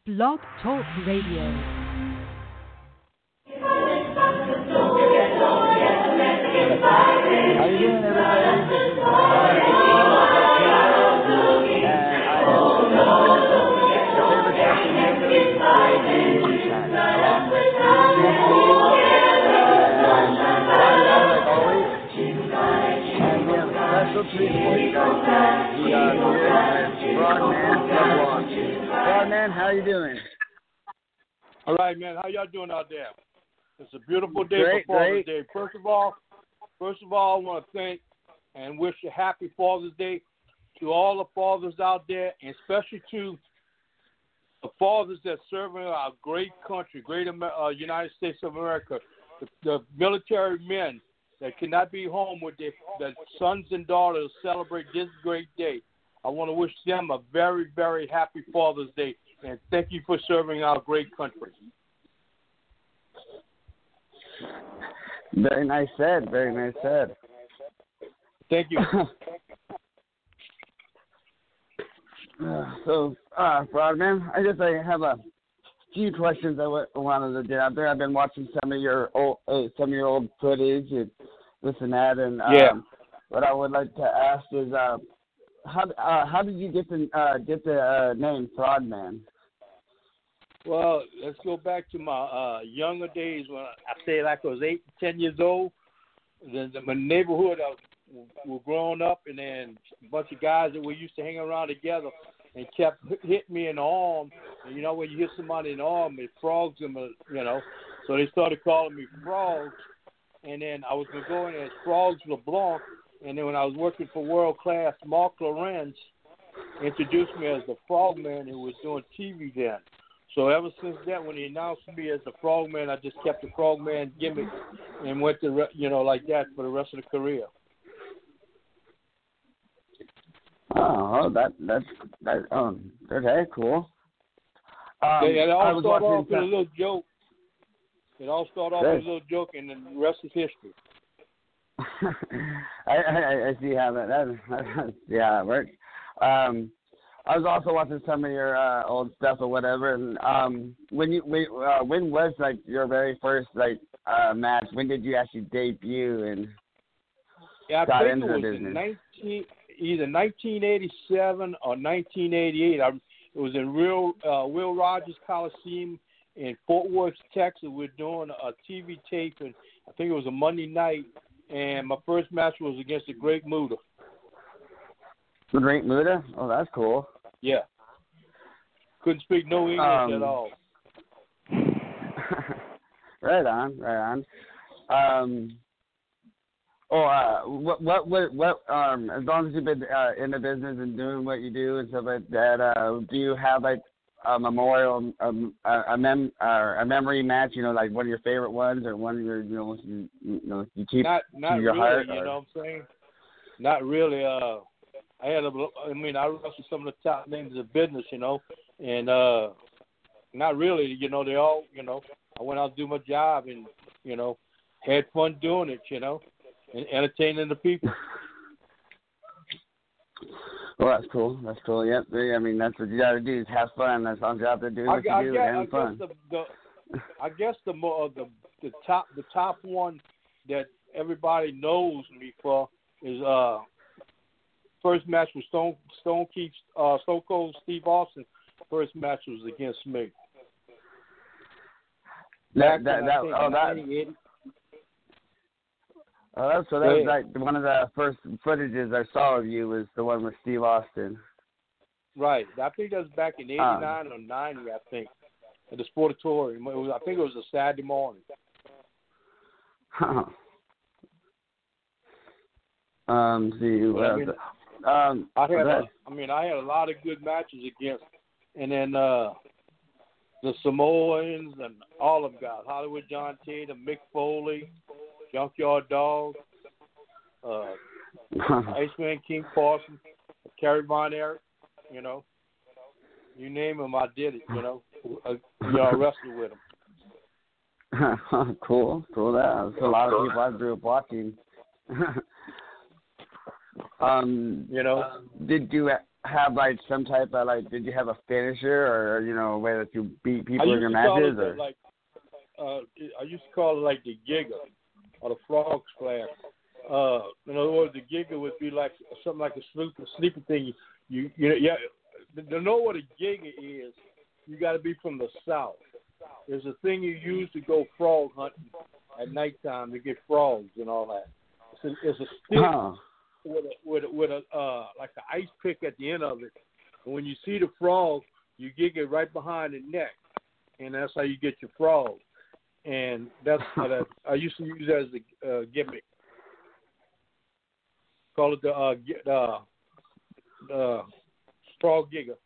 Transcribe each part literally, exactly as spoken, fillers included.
Blog Talk Radio. How you doing, everybody? This is uh, and I am your favorite captain, Nicholas, along with and Ryan, like always. And we have a special treat for you guys. We are here with Broadman from Broadman, how you doing? All right, man. How y'all doing out there? It's a beautiful day Great, for Father's great. Day. First of all, first of all, I want to thank and wish a happy Father's Day to all the fathers out there, and especially to the fathers that serve in our great country, great Amer- uh, United States of America, the, the military men that cannot be home with their, their sons and daughters celebrate this great day. I want to wish them a very, very happy Father's Day, and thank you for serving our great country. Very nice said. Very nice said. Thank you. Uh, so, uh, Broadman, I just I have a few questions I w- wanted to get out there. I've been watching some of your old uh, some of your old footage and this and that, and um, Yeah. what I would like to ask is, uh, how uh, how did you get the uh, get the uh, name Broadman? Well, let's go back to my uh, younger days when I say like I was eight, ten years old. The, the, my neighborhood I was, were growing up, and then a bunch of guys that we used to hang around together and kept hit- hitting me in the arm. And you know, when you hit somebody in the arm, it frogs them, uh, you know. So they started calling me Frogs. And then I was going to go in as Frogs LeBlanc. And then when I was working for World Class, Mark Lorenz introduced me as the Frogman who was doing T V then. So ever since that, when he announced me as the Frogman, I just kept the Frogman gimmick and went to, re- you know, like that for the rest of the career. Oh, oh that that's that. Um, okay, cool. Um, Yeah, it I all was started watching off with a some- little joke. It all started off Good. with a little joke, and then the rest is history. I, I I see how that, that, that yeah it works. Um, I was also watching some of your uh, old stuff or whatever. And um, when you when, uh, when was like your very first like uh, match? When did you actually debut and Yeah, I got think into it the was business? in nineteen, either nineteen eighty-seven or nineteen eighty-eight. I, it was in Real uh, Will Rogers Coliseum in Fort Worth, Texas. We're doing a T V tape, and I think it was a Monday night. And my first match was against the Great Muta. The Great Muta? Oh, that's cool. Yeah. Couldn't speak no English Um, at all. Right on, right on. Um, oh, uh, what, what, what, what, um, as long as you've been uh, in the business and doing what you do and stuff like that, uh, do you have like a memorial, um, a, a mem, uh, a memory match? You know, like one of your favorite ones, or one of your, you know, you, you know, you keep Not, to not your really. heart. You Or... know what I'm saying? Not really. Uh, I had a, I mean, I wrestled some of the top names of business, you know, and uh, not really. You know, they all, you know, I went out to do my job and, you know, had fun doing it, you know, and entertaining the people. Well, that's cool. That's cool. Yep. I mean, that's what you got to do is have fun. That's all you have to do. I, What you I do guess, and I have fun. guess the, the, I guess the more the the top the top one that everybody knows me for is uh first match was Stone Stone Keith uh Stone Cold Steve Austin. First match was against me. That, Back that, in, that, I think, oh, that, nineteen eighty. oh, that's, so that Go was ahead. like one of the first footages I saw of you was the one with Steve Austin. Right. I think that was back in eighty-nine or ninety, I think, at the Sportatorium. It was, I think it was a Saturday morning. um, see, what Yeah, I else? mean, um, I had, that, a, I mean, I had a lot of good matches against, and then uh, the Samoans and all of them guys, Hollywood John Tatum, Mick Foley, Junkyard Dog, uh, Iceman King Parsons, Kerry Von Erich, you know, you name them, I did it, you know, uh, you know, I wrestled with them. cool, cool. That that's a lot of people I grew up watching. um, You know, did you have like some type of like? Did you have a finisher or you know a way that you beat people in your to call matches? it Or like uh, I used to call it like the Giga or the Frog Splash. Uh, in other words, the Giga would be like something like a sleeping sleeping thing. You you, you yeah. To know what a Giga is, you got to be from the South. There's a thing you use to go frog hunting at nighttime to get frogs and all that. It's a, it's a stick oh. with a with a, with a uh, like an ice pick at the end of it. And when you see the frog, you gig it right behind the neck, and that's how you get your frog. And that's how that I used to use that as a uh, gimmick. Call it the uh, gi- uh, uh, frog gigger.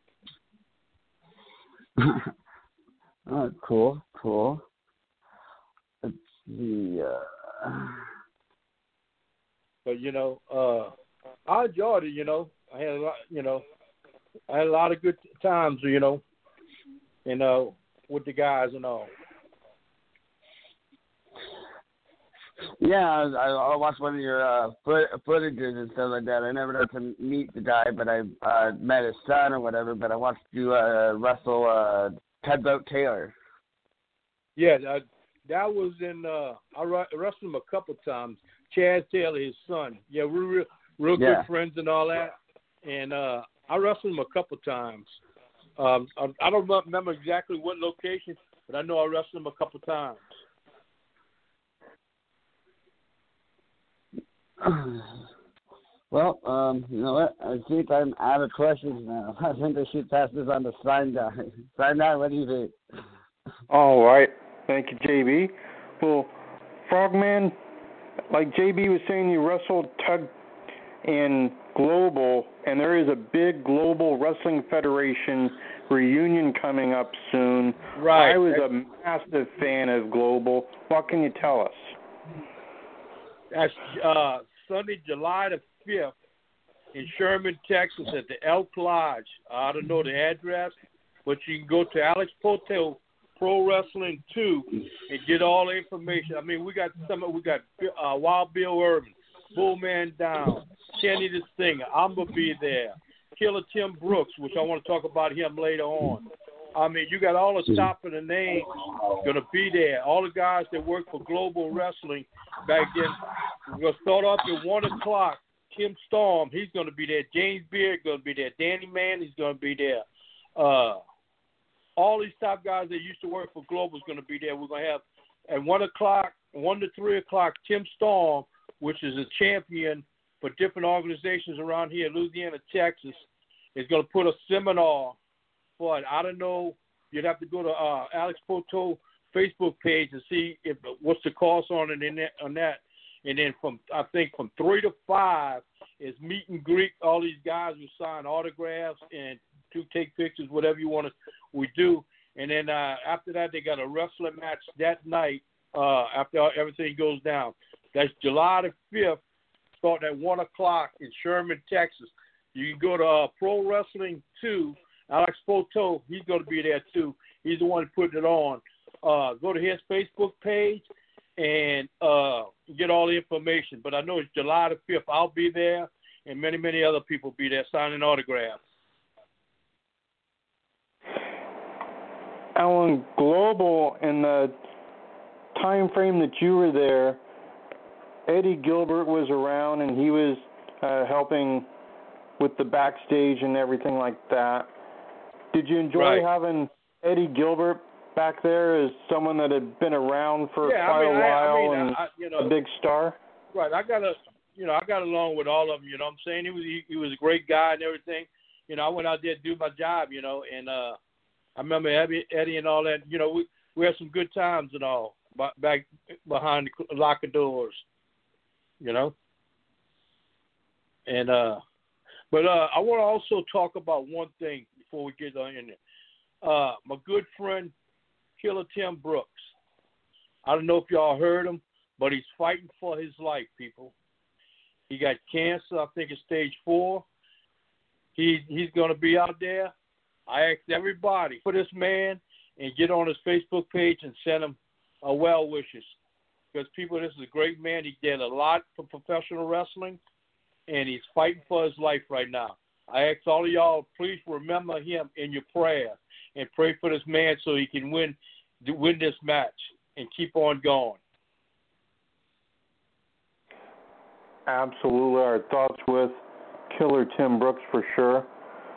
Oh, cool, cool. Let's see. Uh... But you know, uh, I enjoyed it. You know, I had a lot. You know, I had a lot of good times. You know, and uh, with the guys and all. Yeah, I, I watched one of your uh, foot, footages and stuff like that. I never got to meet the guy, but I uh, met his son or whatever. But I watched you uh, wrestle uh, Tugboat Taylor. Yeah, that, that was in. Uh, I wrestled him a couple times. Chad Taylor, his son. Yeah, we're real, real yeah. good friends and all that. And uh, I wrestled him a couple times. Um, I, I don't remember exactly what location, but I know I wrestled him a couple times. Well, um, you know what? I think I'm out of questions now. I think I should pass this on to Sign Guy. Sign Guy, what do you think? All right. Thank you, J B. Well, Frogman, like J B was saying, you wrestled Tug in Global, and there is a big Global Wrestling Federation reunion coming up soon. Right. I was a massive fan of Global. What can you tell us? That's uh, Sunday, July the fifth in Sherman, Texas at the Elk Lodge. I don't know the address, but you can go to Alex Poto Pro Wrestling two and get all the information. I mean, we got some. We got uh, Wild Bill Irvin, Bullman Down, Kenny the Singer. I'm gonna be there. Killer Tim Brooks, which I want to talk about him later on. I mean, you got all the top of the name going to be there. All the guys that work for Global Wrestling back then. We're going to start off at one o'clock. Tim Storm, he's going to be there. James Beard going to be there. Danny Mann, he's going to be there. Uh, all these top guys that used to work for Global is going to be there. We're going to have at one o'clock, one to three o'clock, Tim Storm, which is a champion for different organizations around here, Louisiana, Texas, is going to put a seminar. But I don't know. You'd have to go to uh, Alex Poto Facebook page and see if what's the cost on it in that, on that. And then from I think from three to five is meet and greet all these guys who sign autographs and to take pictures, whatever you want to. We do. And then uh, after that, they got a wrestling match that night. Uh, after everything goes down, that's July the fifth, starting at one o'clock in Sherman, Texas. You can go to uh, Pro Wrestling two. Alex Poto, he's going to be there too. He's the one putting it on. Uh, go to his Facebook page and uh, get all the information. But I know it's July the fifth. I'll be there, and many, many other people will be there signing autographs. Alan, Global, in the time frame that you were there, Eddie Gilbert was around, and he was uh, helping with the backstage and everything like that. Did you enjoy right. having Eddie Gilbert back there as someone that had been around for yeah, quite I mean, a while I, I mean, and I, you know, a big star? Right. I got a, you know, I got along with all of them. You know what I'm saying? He was he, he was a great guy and everything. You know, I went out there to do my job. You know, and uh, I remember Eddie, Eddie and all that. You know, we we had some good times and all back behind the locker doors. You know, and uh, but uh, I want to also talk about one thing before we get on in there. Uh, my good friend, Killer Tim Brooks. I don't know if y'all heard him, but he's fighting for his life, people. He got cancer, I think it's stage four. He, he's going to be out there. I asked everybody for this man and get on his Facebook page and send him a well wishes. Because, people, this is a great man. He did a lot for professional wrestling, and he's fighting for his life right now. I ask all of y'all, please remember him in your prayers and pray for this man so he can win, win this match and keep on going. Absolutely. Our thoughts with Killer Tim Brooks for sure.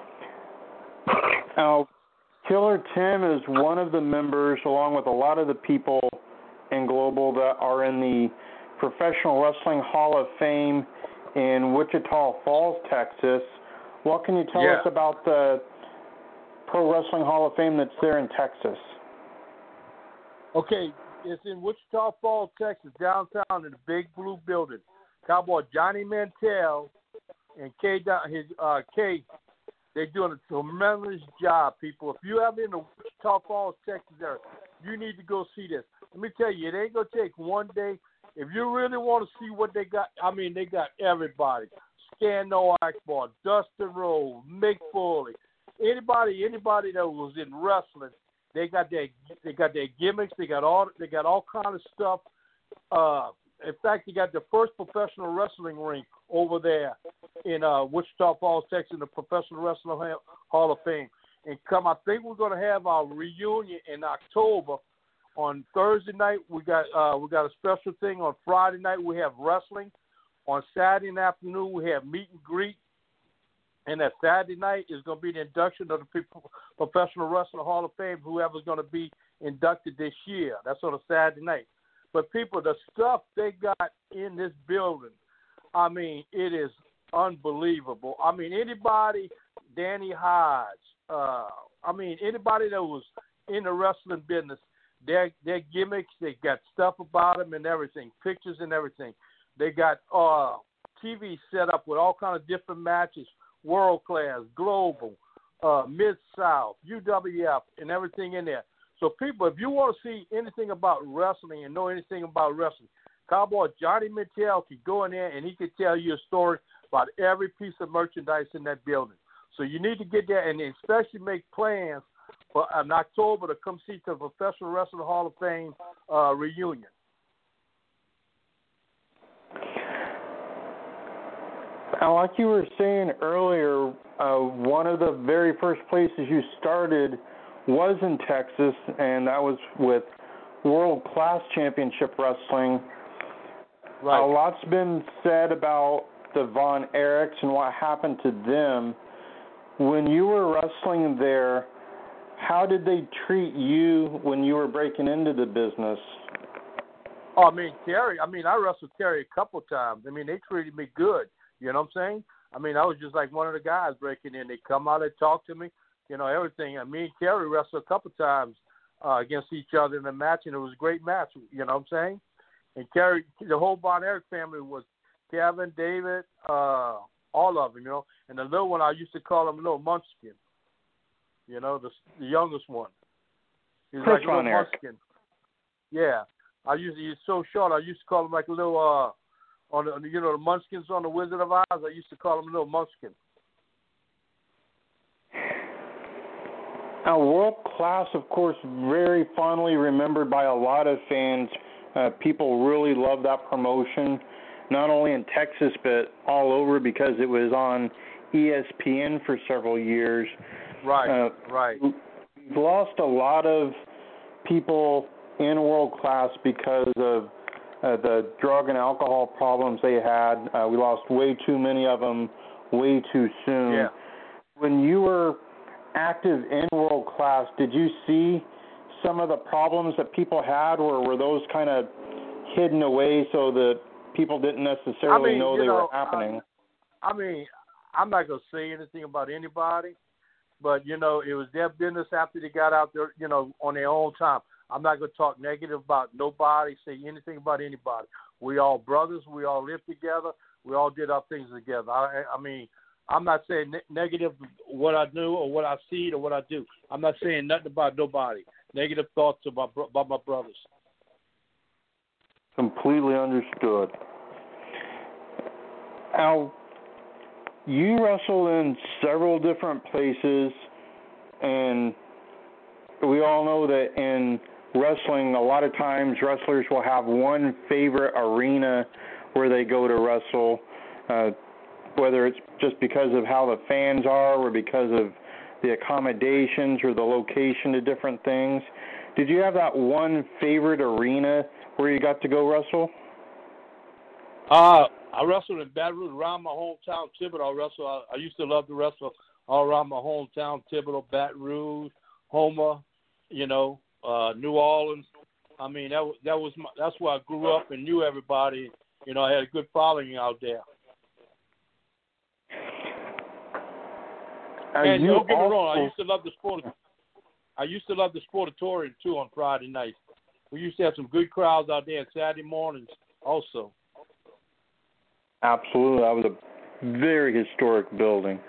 Now, Killer Tim is one of the members, along with a lot of the people in Global, that are in the Professional Wrestling Hall of Fame in Wichita Falls, Texas. What can you tell yeah. us about the Pro Wrestling Hall of Fame that's there in Texas? Okay, it's in Wichita Falls, Texas, downtown in the big blue building. Cowboy Johnny Mantell and K, his uh, K, they're doing a tremendous job, people. If you ever in the Wichita Falls, Texas area, you need to go see this. Let me tell you, it ain't going to take one day. If you really want to see what they got, I mean, they got everybody. Scano Akbar, Dustin Rhodes, Mick Foley, anybody, anybody that was in wrestling, they got their, they got their gimmicks. They got all, they got all kind of stuff. Uh, in fact, they got the first professional wrestling ring over there in uh, Wichita Falls, Texas, in the Professional Wrestling Hall of Fame. And come, I think we're going to have our reunion in October. On Thursday night, we got uh, we got a special thing. On Friday night, we have wrestling. On Saturday afternoon, we have meet and greet. And that Saturday night is going to be the induction of the Professional Wrestling Hall of Fame, whoever's going to be inducted this year. That's on a Saturday night. But people, the stuff they got in this building, I mean, it is unbelievable. I mean, anybody, Danny Hodge, uh, I mean, anybody that was in the wrestling business, their their gimmicks, they got stuff about them and everything, pictures and everything. They got uh, T V set up with all kinds of different matches, world class, global, uh, Mid-South, U W F, and everything in there. So, people, if you want to see anything about wrestling and know anything about wrestling, Cowboy Johnny Mantell can go in there and he can tell you a story about every piece of merchandise in that building. So you need to get there and especially make plans for in October to come see the Professional Wrestling Hall of Fame uh, reunion. Now, like you were saying earlier, uh, one of the very first places you started was in Texas, and that was with World Class Championship Wrestling. Right. A lot's been said about the Von Erichs and what happened to them. When you were wrestling there, how did they treat you when you were breaking into the business? Oh, I mean, Terry, I mean, I wrestled Terry a couple times. I mean, they treated me good. You know what I'm saying? I mean, I was just like one of the guys breaking in. They come out and talk to me. You know, everything. I mean, Terry wrestled a couple times uh, against each other in a match, and it was a great match. You know what I'm saying? And Terry, the whole Von Erich family was Kevin, David, uh, all of them, you know. And the little one, I used to call him Little Munchkin. You know, the, the youngest one. He's Chris like a little Von Erich. Munchkin. Yeah. I used to, he's so short, I used to call him like a little, uh, on the, you know, the Munchkins on the Wizard of Oz, I used to call him Little Munchkin. Now, World Class, of course, very fondly remembered by a lot of fans. Uh, people really love that promotion, not only in Texas but all over because it was on E S P N for several years. Right, uh, right. We've lost a lot of people in World Class because of uh, the drug and alcohol problems they had. Uh, we lost way too many of them way too soon. Yeah. When you were active in World Class, did you see some of the problems that people had, or were those kind of hidden away so that people didn't necessarily I mean, know you they know, were happening? I, I mean, I'm not going to say anything about anybody, but, you know, it was their business after they got out there, you know, on their own time. I'm not going to talk negative about nobody, say anything about anybody. We all brothers. We all lived together. We all did our things together. I, I mean, I'm not saying ne- negative what I do or what I see or what I do. I'm not saying nothing about nobody. Negative thoughts about about my brothers. Completely understood. Al, you wrestle in several different places, and we all know that in wrestling, a lot of times wrestlers will have one favorite arena where they go to wrestle. Uh, whether it's just because of how the fans are or because of the accommodations or the location to different things. Did you have that one favorite arena where you got to go wrestle? Uh, I wrestled in Baton Rouge, around my hometown, Thibodeau. I wrestle. I, I used to love to wrestle all around my hometown, Thibodeau, Baton Rouge, Houma, you know, uh, New Orleans. I mean, that that was my, that's where I grew up and knew everybody. You know, I had a good following out there. Are and you don't get me also... wrong, I used to love the sport. I used to love the Sportatorium too on Friday nights. We used to have some good crowds out there on Saturday mornings also. Absolutely, that was a very historic building.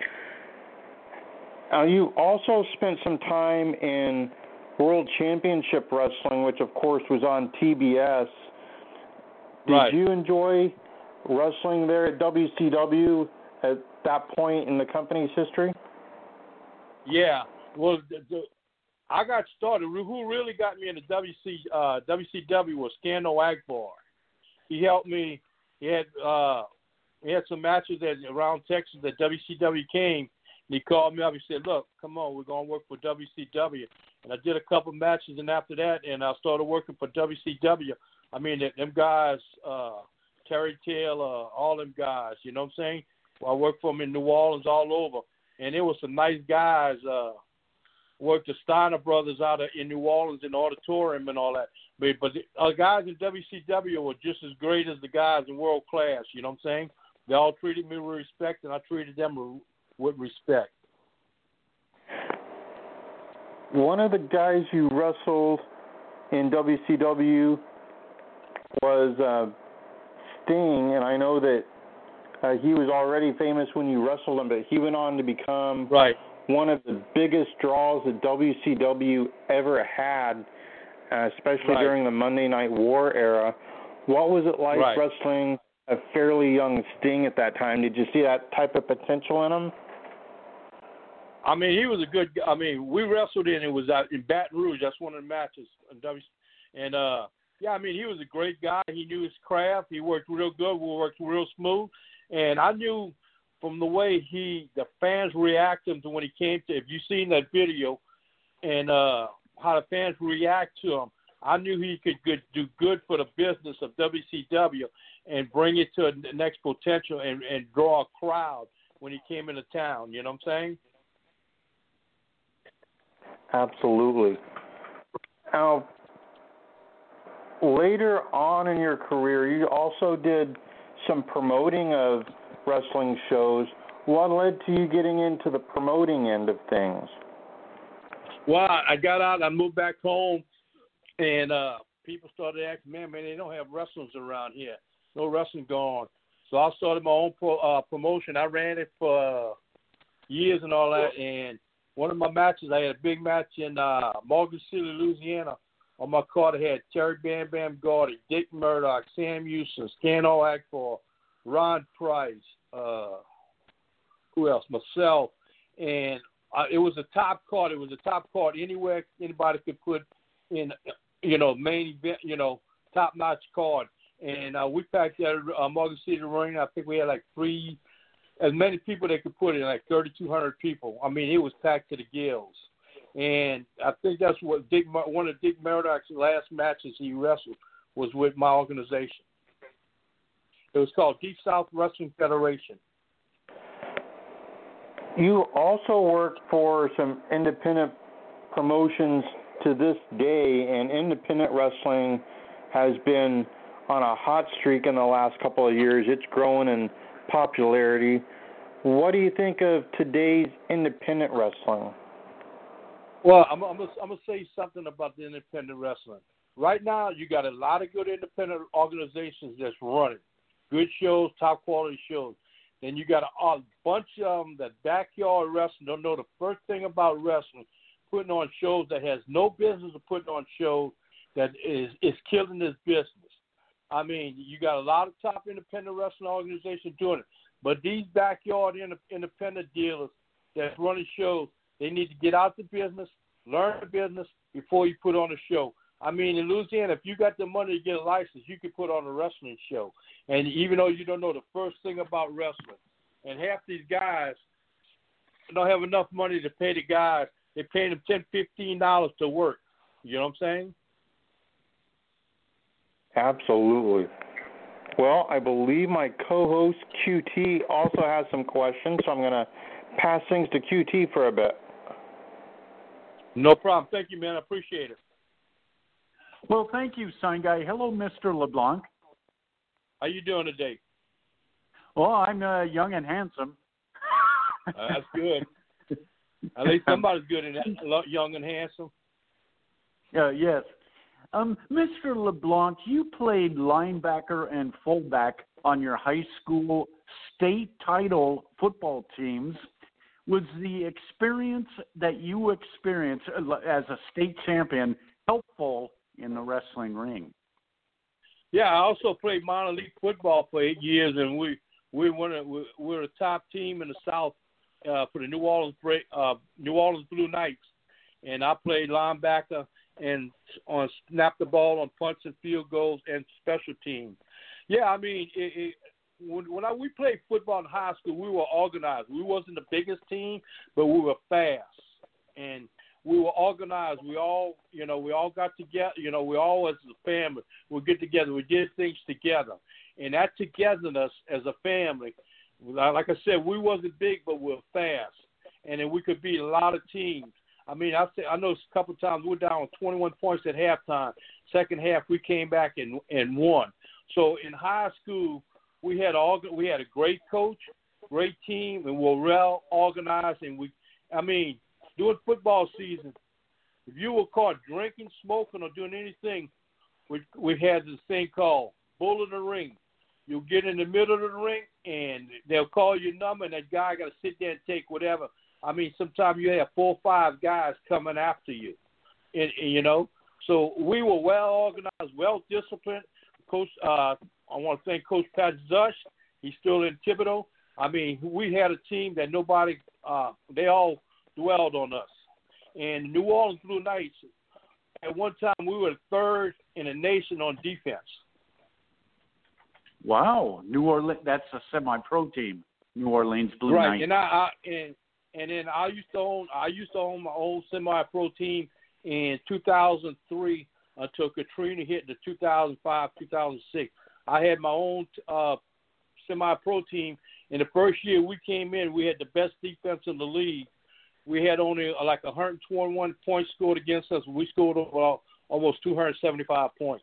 Now, you also spent some time in World Championship Wrestling, which of course was on T B S. Did right. you enjoy wrestling there at W C W at that point in the company's history? Yeah. Well, the, the, I got started. Who really got me into W C, uh, W C W was Scandal Akbar. He helped me. He had uh, he had some matches at, around Texas that W C W came. And he called me up. He said, "Look, come on, we're gonna work for W C W." And I did a couple matches, and after that, and I started working for W C W. I mean, them guys, uh, Terry Taylor, all them guys. You know what I'm saying? Well, I worked for them in New Orleans, all over, and it was some nice guys. Uh, worked the Steiner brothers out of, in New Orleans in the auditorium and all that. But, but the uh, guys in W C W were just as great as the guys in World Class. You know what I'm saying? They all treated me with respect, and I treated them with respect. One of the guys you wrestled in W C W was uh, Sting, and I know that uh, he was already famous when you wrestled him, but he went on to become right. one of the biggest draws that W C W ever had, uh, especially right. during the Monday Night War era. What was it like right. wrestling a fairly young Sting at that time? Did you see that type of potential in him? I mean, he was a good. I mean, we wrestled in. It was out in Baton Rouge. That's one of the matches. And uh, yeah, I mean, he was a great guy. He knew his craft. He worked real good. We worked real smooth. And I knew from the way he, the fans reacted to when he came to. If you seen that video, and uh, how the fans react to him, I knew he could good, do good for the business of W C W and bring it to the next potential and, and draw a crowd when he came into town. You know what I'm saying? Absolutely. Now, later on in your career, you also did some promoting of wrestling shows. What led to you getting into the promoting end of things? Well, I got out. I moved back home, and uh, people started asking, man, man, they don't have wrestlers around here. No wrestling going on. So I started my own pro, uh, promotion. I ran it for uh, years and all that, and one of my matches, I had a big match in uh, Morgan City, Louisiana. On my card, I had Terry Bam Bam Gordy, Dick Murdoch, Sam Houston, Scandal Akbar, Ron Price, uh, who else? Myself. And uh, it was a top card. It was a top card anywhere anybody could put in, you know, main event, you know, top-notch card. And uh, we packed that uh, Morgan City Arena. I think we had like three as many people they could put in, like thirty-two hundred people. I mean, it was packed to the gills. And I think that's what Dick, one of Dick Murdoch's last matches he wrestled was with my organization. It was called Deep South Wrestling Federation. You also worked for some independent promotions to this day, and independent wrestling has been on a hot streak in the last couple of years. It's growing in popularity. What do you think of today's independent wrestling? Well, I'm, I'm going I'm to say something about the independent wrestling. Right now, you got a lot of good independent organizations that's running. Good shows, top quality shows. Then you got a, a bunch of them that backyard wrestling, don't know the first thing about wrestling, putting on shows that has no business of putting on shows that is, is killing this business. I mean, you got a lot of top independent wrestling organizations doing it. But these backyard independent dealers that's running shows, they need to get out the business, learn the business before you put on a show. I mean, in Louisiana, if you got the money to get a license, you can put on a wrestling show. And even though you don't know the first thing about wrestling, and half these guys don't have enough money to pay the guys. They pay them ten, fifteen dollars to work. You know what I'm saying? Absolutely. Well, I believe my co-host Q T also has some questions, so I'm going to pass things to Q T for a bit. No problem. Thank you, man. I appreciate it. Well, thank you, Sign Guy. Hello, Mister LeBlanc. How you doing today? Well, I'm uh, young and handsome. Uh, that's good. At least somebody's good and young and handsome. Uh, yes. Um, Mister LeBlanc, you played linebacker and fullback on your high school state title football teams. Was the experience that you experienced as a state champion helpful in the wrestling ring? Yeah, I also played minor league football for eight years, and we we were we were a top team in the South uh, for the New Orleans uh, New Orleans Blue Knights, and I played linebacker and on snap the ball on punts and field goals and special teams. Yeah, I mean, it, it, when, when I, we played football in high school, we were organized. We wasn't the biggest team, but we were fast, and we were organized. We all, you know, we all got together. You know, we all as a family would get together. We did things together, and that togetherness as a family, like I said, we wasn't big, but we were fast, and then we could beat a lot of teams. I mean, I say, I know a couple of times we were down with twenty-one points at halftime. Second half, we came back and and won. So in high school, we had all we had a great coach, great team, and we were well organized. And we, I mean, during football season, if you were caught drinking, smoking, or doing anything, we we had this thing called bull in the ring. You'll get in the middle of the ring, and they'll call your number, and that guy got to sit there and take whatever. I mean, sometimes you have four or five guys coming after you, and, and you know. So we were well organized, well disciplined. Coach, uh, I want to thank Coach Pat Zush. He's still in Thibodeau. I mean, we had a team that nobody, uh, they all dwelled on us. And the New Orleans Blue Knights, at one time, we were third in the nation on defense. Wow, New Orleans, that's a semi-pro team, New Orleans Blue right. Knights. And I, I and and then I used to own I used to own my own semi-pro team in two thousand three until Katrina hit in two thousand five, two thousand six. I had my own uh, semi-pro team. In the first year we came in, we had the best defense in the league. We had only uh, like one hundred twenty-one points scored against us. We scored over almost two hundred seventy-five points.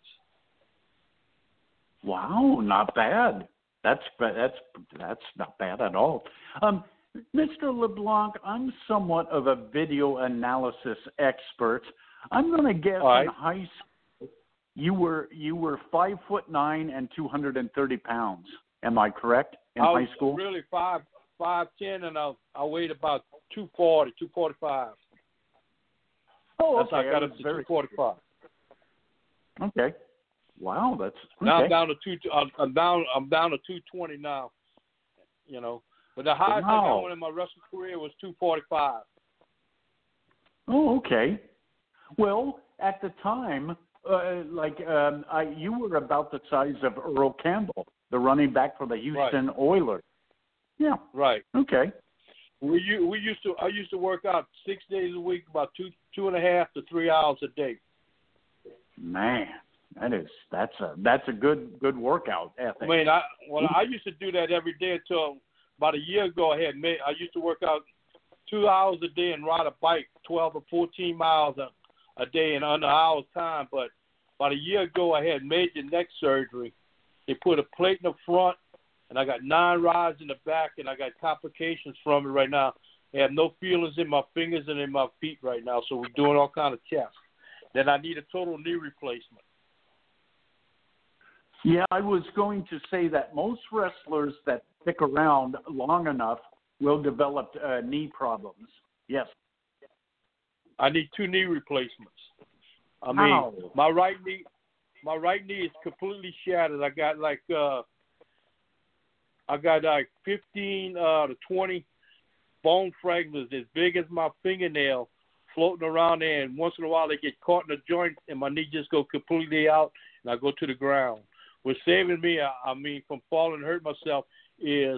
Wow, not bad. That's that's that's not bad at all. Um, Mister LeBlanc, I'm somewhat of a video analysis expert. I'm going to guess right. in high school you were you were five foot nine and two hundred and thirty pounds. Am I correct? In I high school, really five five ten, and I I weighed about two forty, two forty five. Oh, that's okay. how I got I up to very... two forty five. Okay. Wow, that's okay. Now I'm down to two. I'm down. I'm down to two twenty now. You know, but the highest wow. I got one in my wrestling career was two forty five. Oh, okay. Well, at the time, uh, like um, I, you were about the size of Earl Campbell, the running back for the Houston right. Oilers. Yeah. Right. Okay. We we used to. I used to work out six days a week, about two two and a half to three hours a day. Man. That is that's a that's a good good workout ethic. I mean, I well, I used to do that every day until about a year ago. I had made, I used to work out two hours a day and ride a bike twelve or fourteen miles a, a day in under an hour's time. But about a year ago, I had major neck surgery. They put a plate in the front, and I got nine rods in the back, and I got complications from it right now. I have no feelings in my fingers and in my feet right now, so we're doing all kind of tests. Then I need a total knee replacement. Yeah, I was going to say that most wrestlers that stick around long enough will develop uh, knee problems. Yes. I need two knee replacements. I mean, Ow. my right knee, my right knee is completely shattered. I got like, uh, I got like fifteen uh, to twenty bone fragments as big as my fingernail floating around there, and once in a while they get caught in the joint, and my knee just go completely out, and I go to the ground. What's saving me, I mean, from falling and hurt myself is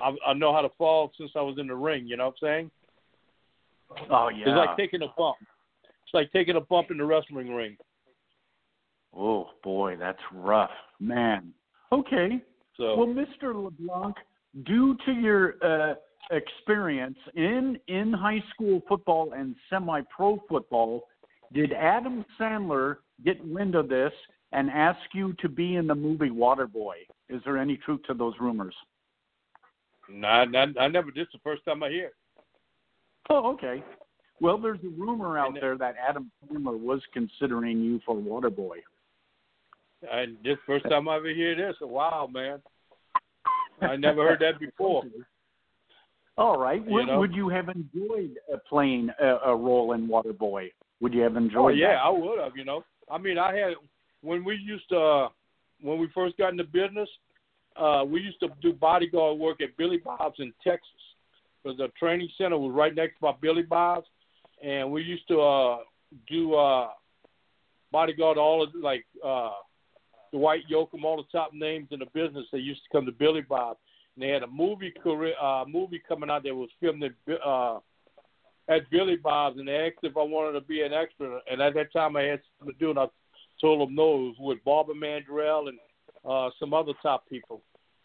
I, I know how to fall since I was in the ring. You know what I'm saying? Oh yeah. It's like taking a bump. It's like taking a bump in the wrestling ring. Oh boy, that's rough, man. Okay. So well, Mister LeBlanc, due to your uh, experience in in high school football and semi-pro football, did Adam Sandler get wind of this and ask you to be in the movie Waterboy? Is there any truth to those rumors? Nah, nah, I never. This is the first time I hear it. Oh, okay. Well, there's a rumor out And there that Adam Sandler was considering you for Waterboy. And this first time I ever hear this. Wow, man. I never heard that before. All right. You Would, know? would you have enjoyed uh, playing a, a role in Waterboy? Would you have enjoyed Oh yeah, that? I would have. You know, I mean, I had when we used to uh, when we first got into business, uh, we used to do bodyguard work at Billy Bob's in Texas. Because the training center was right next to my Billy Bob's, and we used to uh, do uh, bodyguard all of like uh, Dwight Yoakam, all the top names in the business. They used to come to Billy Bob, and they had a movie career, uh, movie coming out that was filmed at, uh, at Billy Bob's, and they asked if I wanted to be an extra. And at that time, I had something to do, and I told them no. It was with Barbara Mandrell and uh, some other top people.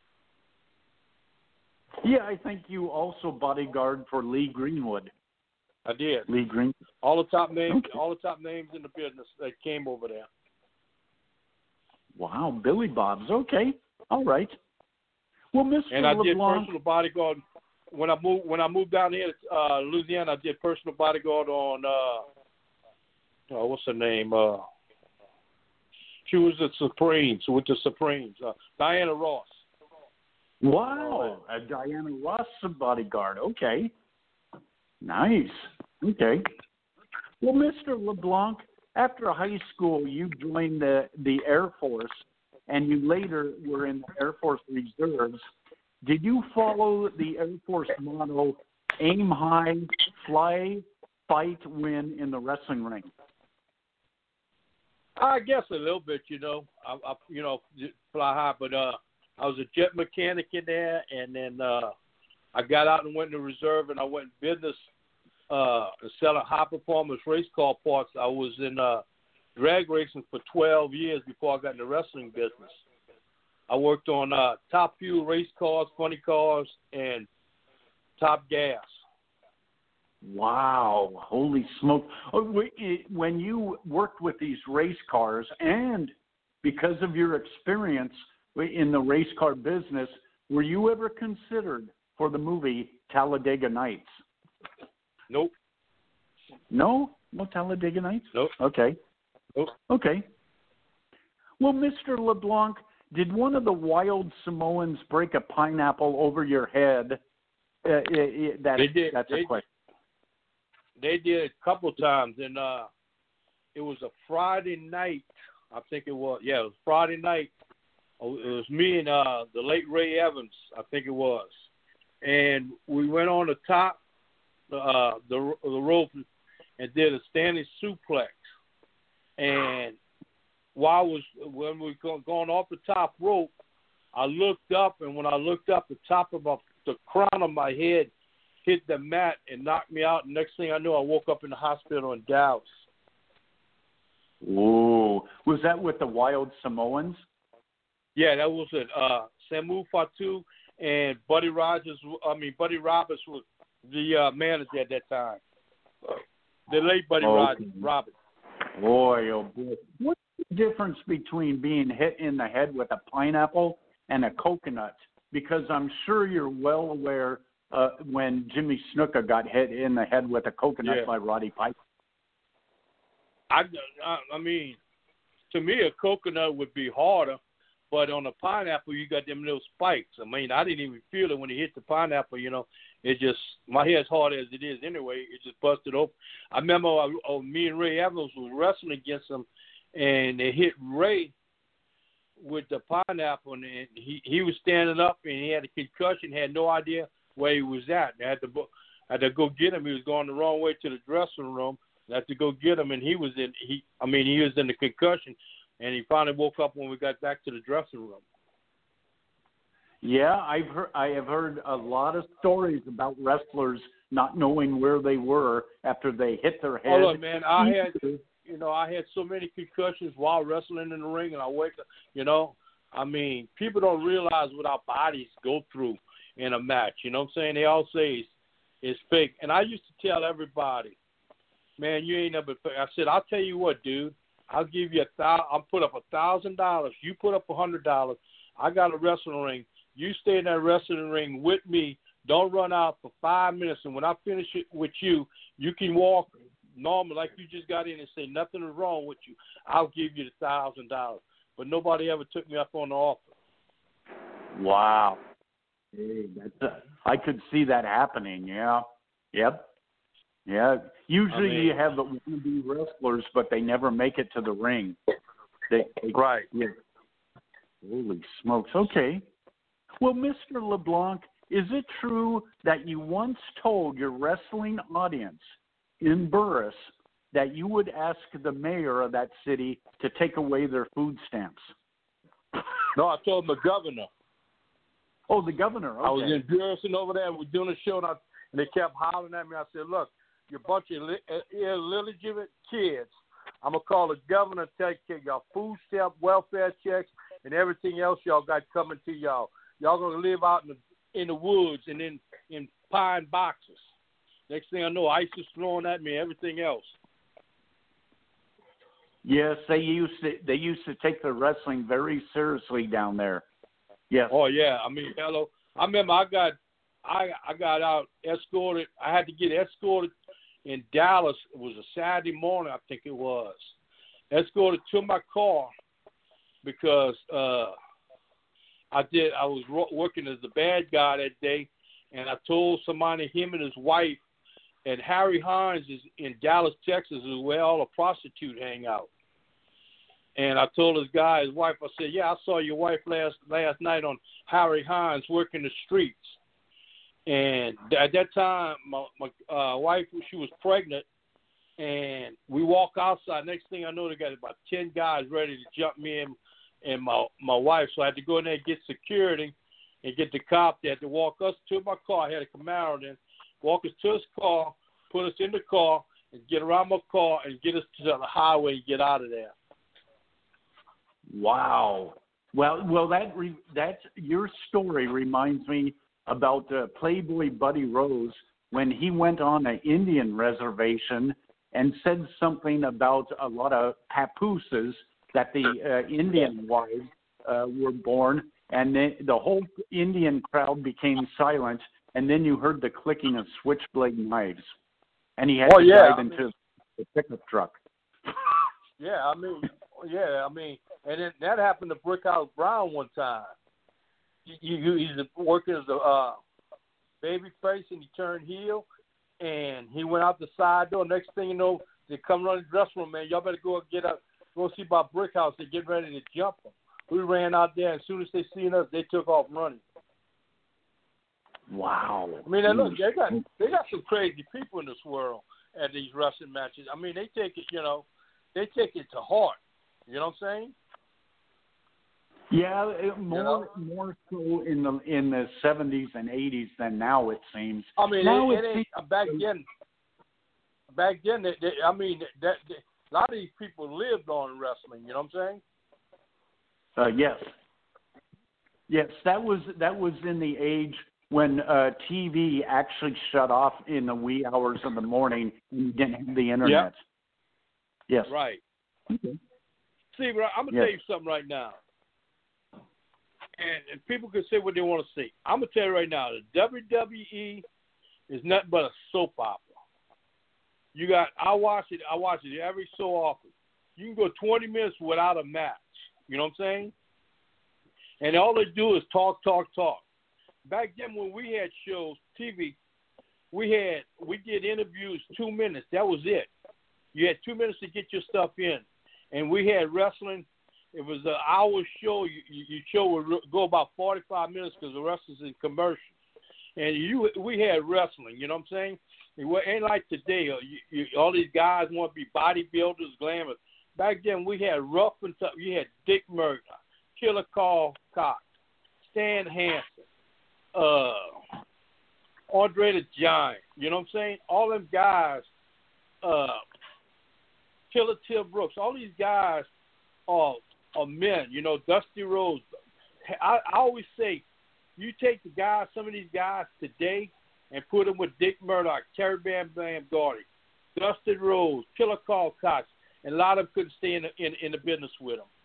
Yeah, I think you also bodyguard for Lee Greenwood. I did. Lee Green. All the top names, Okay. all the top names in the business that came over there. Wow, Billy Bob's. Okay. All right. Well, Mister And I did LeBlanc. personal bodyguard when I moved when I moved down here to uh, Louisiana. I did personal bodyguard on uh, oh, what's her name? Uh, she was at Supremes with the Supremes. Uh, Diana Ross. Wow, a Diana Ross bodyguard. Okay. Nice. Okay. Well, Mister LeBlanc, after high school, you joined the, the Air Force, and you later were in the Air Force Reserves. Did you follow the Air Force motto, aim high, fly, fight, win in the wrestling ring? I guess a little bit, you know. I, I you know, fly high, but uh, I was a jet mechanic in there, and then uh, I got out and went in the reserve, and I went in business uh, selling high performance race car parts. I was in uh, drag racing for twelve years before I got in the wrestling business. I worked on uh, Top Fuel race cars, funny cars, and Top Gas. Wow, holy smoke. Oh, when you worked with these race cars, and because of your experience in the race car business, were you ever considered for the movie Talladega Nights? Nope. No? No Talladega Nights? Nope. Okay. Nope. Okay. Well, Mister LeBlanc, did one of the wild Samoans break a pineapple over your head? Uh, it, that, they did. That's they, a question. They did a couple times, and uh, it was a Friday night. I think it was. Yeah, it was Friday night. It was me and uh, the late Ray Evans, I think it was, and we went on the top uh, the the rope and did a standing suplex. And while I was when we were going off the top rope, I looked up, and when I looked up, the top of my, the crown of my head hit the mat and knocked me out. And next thing I knew, I woke up in the hospital in Dallas. Whoa. Was that with the wild Samoans? Yeah, that was it. Uh, Samu Fatu and Buddy Rogers. I mean, Buddy Roberts was the uh, manager at that time. The late Buddy Okay. Rogers, Roberts. Boy, oh boy. What's the difference between being hit in the head with a pineapple and a coconut? Because I'm sure you're well aware uh, when Jimmy Snuka got hit in the head with a coconut Yeah. by Roddy Piper. I, I, I mean, to me, a coconut would be harder, but on a pineapple, you got them little spikes. I mean, I didn't even feel it when it hit the pineapple, you know. It just, my head's hard as it is anyway. It just busted open. I remember uh, uh, me and Ray Evans was wrestling against him, and they hit Ray with the pineapple, and he, he was standing up, and he had a concussion, had no idea where he was at. I had to, I had to go get him. He was going the wrong way to the dressing room. I had to go get him, and he was in, he, I mean, he was in the concussion, and he finally woke up when we got back to the dressing room. Yeah, I've heard. I have heard a lot of stories about wrestlers not knowing where they were after they hit their head. Oh, look, man, I had, you know, I had so many concussions while wrestling in the ring, and I wake up, you know. I mean, people don't realize what our bodies go through in a match. You know what I'm saying? They all say it's, it's fake. And I used to tell everybody, man, you ain't never fake. I said, I'll tell you what, dude. I'll give you a thousand. I'll put up a thousand dollars. You put up a hundred dollars. I got a wrestling ring. You stay in that wrestling ring with me. Don't run out for five minutes. And when I finish it with you, you can walk normal like you just got in and say nothing is wrong with you. I'll give you the thousand dollars. But nobody ever took me up on the offer. Wow. Hey, that's a, I could see that happening. Yeah. Yep. Yeah. Usually I mean, you have the wannabe wrestlers, but they never make it to the ring. They, they, right. Yeah. Holy smokes. Okay. Well, Mister LeBlanc, is it true that you once told your wrestling audience in Burris that you would ask the mayor of that city to take away their food stamps? No, I told the governor. Oh, the governor. Okay. I was in Burrison over there. We were doing a show, and, I, and they kept hollering at me. I said, look, you're a bunch of illegitimate kids. I'm going to call the governor and take care of y'all food stamp, welfare checks, and everything else y'all got coming to y'all. Y'all going to live out in the, in the woods and in, in pine boxes. Next thing I know, ice is throwing at me, everything else. Yes, they used to. They used to take their wrestling very seriously down there. Yes. Oh yeah. I mean, hello. I remember I got, I I got out escorted. I had to get escorted in Dallas. It was a Saturday morning, I think it was. Escorted to my car because uh, I did. I was ro- working as the bad guy that day, and I told somebody, him and his wife, and Harry Hines is in Dallas, Texas, is where all the prostitutes hang out. And I told this guy, his wife, I said, yeah, I saw your wife last last night on Harry Hines working the streets. And at that time, my, my uh, wife, she was pregnant, and we walk outside. Next thing I know, they got about ten guys ready to jump me and, and my, my wife. So I had to go in there and get security and get the cop. They had to walk us to my car. I had a Camaro then. Walk us to his car, put us in the car, and get around my car and get us to the highway and get out of there. Wow. Well, well, that re, that your story reminds me about uh, Playboy Buddy Rose when he went on an Indian reservation and said something about a lot of papooses that the uh, Indian wives uh, were born, and then the whole Indian crowd became silent, and then you heard the clicking of switchblade knives, and he had oh, to yeah, dive I into mean, the pickup truck. Yeah, I mean, yeah, I mean, and then that happened to Brickhouse Brown one time. He, he, he's working as a uh, baby face, and he turned heel, and he went out the side door. Next thing you know, they come running the dressing room, man. Y'all better go get up, go see about Brickhouse. They're getting ready to jump him. We ran out there, and as soon as they seen us, they took off running. Wow. I mean, look, they got they got some crazy people in this world at these wrestling matches. I mean, they take it, you know, they take it to heart. You know what I'm saying? Yeah, it, more you know? more so in the in the seventies and eighties than now, it seems. I mean, now it, it ain't back then. Back then, they, they, I mean, that they, a lot of these people lived on wrestling. You know what I'm saying? Uh, yes. Yes, that was that was in the age when uh, T V actually shut off in the wee hours of the morning and you didn't have the internet. Yep. Yes. Right. Okay. See, I'm gonna yes. tell you something right now, and, and people can say what they want to see. I'm gonna tell you right now, the W W E is nothing but a soap opera. You got, I watch it. I watch it every so often. You can go twenty minutes without a match. You know what I'm saying? And all they do is talk, talk, talk. Back then when we had shows, T V, we had we did interviews two minutes. That was it. You had two minutes to get your stuff in. And we had wrestling. It was an hour show. You, you, your show would go about forty-five minutes because the rest is in commercials. And you, we had wrestling. You know what I'm saying? It ain't like today. You, you, all these guys want to be bodybuilders, glamour. Back then we had rough and tough. You had Dick Murdoch, Killer Carl Cox, Stan Hansen, uh, Andre the Giant. You know what I'm saying? All them guys, uh, Killer Tim Brooks. All these guys are are men. You know, Dusty Rhodes. I, I always say, you take the guys, some of these guys today, and put them with Dick Murdoch, Terry Bam Bam Gordy, Dusty Rhodes, Killer Carl Cox, and a lot of them couldn't stay in the, in, in the business with them.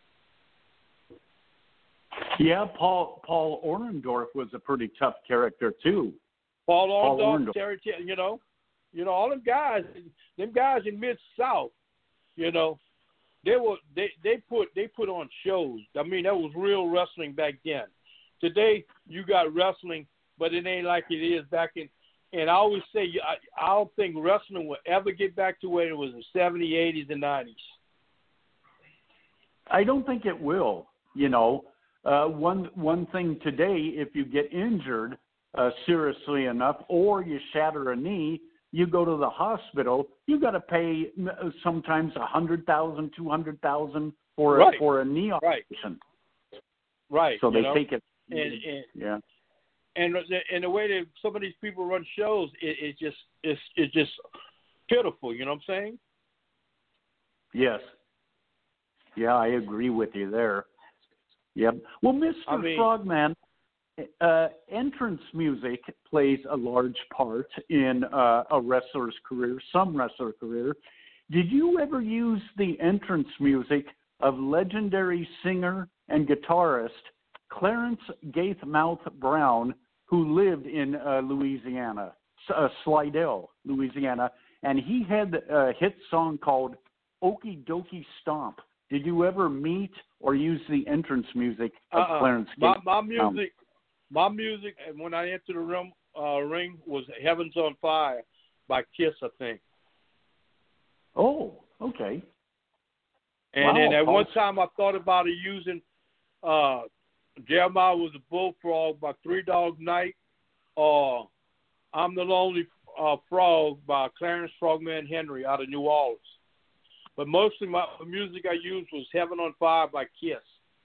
Yeah, Paul Paul Orndorff was a pretty tough character too. Paul Paul Orndorff, Terry, you know, you know all them guys, them guys in Mid South, you know, they were they, they put they put on shows. I mean, that was real wrestling back then. Today you got wrestling, but it ain't like it is back in. And I always say, I, I don't think wrestling will ever get back to where it was in the seventies, eighties, and nineties. I don't think it will. You know, uh, one one thing today, if you get injured uh, seriously enough, or you shatter a knee, you go to the hospital. You got to pay sometimes a hundred thousand, two hundred thousand for right. a, for a knee operation. Right. So they you know? take it. And, and, yeah. And the, and the way that some of these people run shows, it, it just it's it's just pitiful. You know what I'm saying? Yes. Yeah, I agree with you there. Yep. Well, Mister I mean, Frogman, uh, entrance music plays a large part in uh, a wrestler's career, some wrestler career. Did you ever use the entrance music of legendary singer and guitarist Clarence Gatemouth Brown, who lived in uh, Louisiana, uh, Slidell, Louisiana, and he had a hit song called Okie Dokie Stomp. Did you ever meet or use the entrance music of uh-uh. Clarence my, Gatemouth? my music, my music, and when I entered the room, uh, ring was "Heaven's on Fire" by Kiss, I think. Oh, okay. And wow, then at Paul. one time, I thought about it using. Uh, Jeremiah Was a Bullfrog by Three Dog Night, or I'm the Lonely uh, Frog by Clarence Frogman Henry out of New Orleans. But mostly my the music I used was Heaven on Fire by Kiss.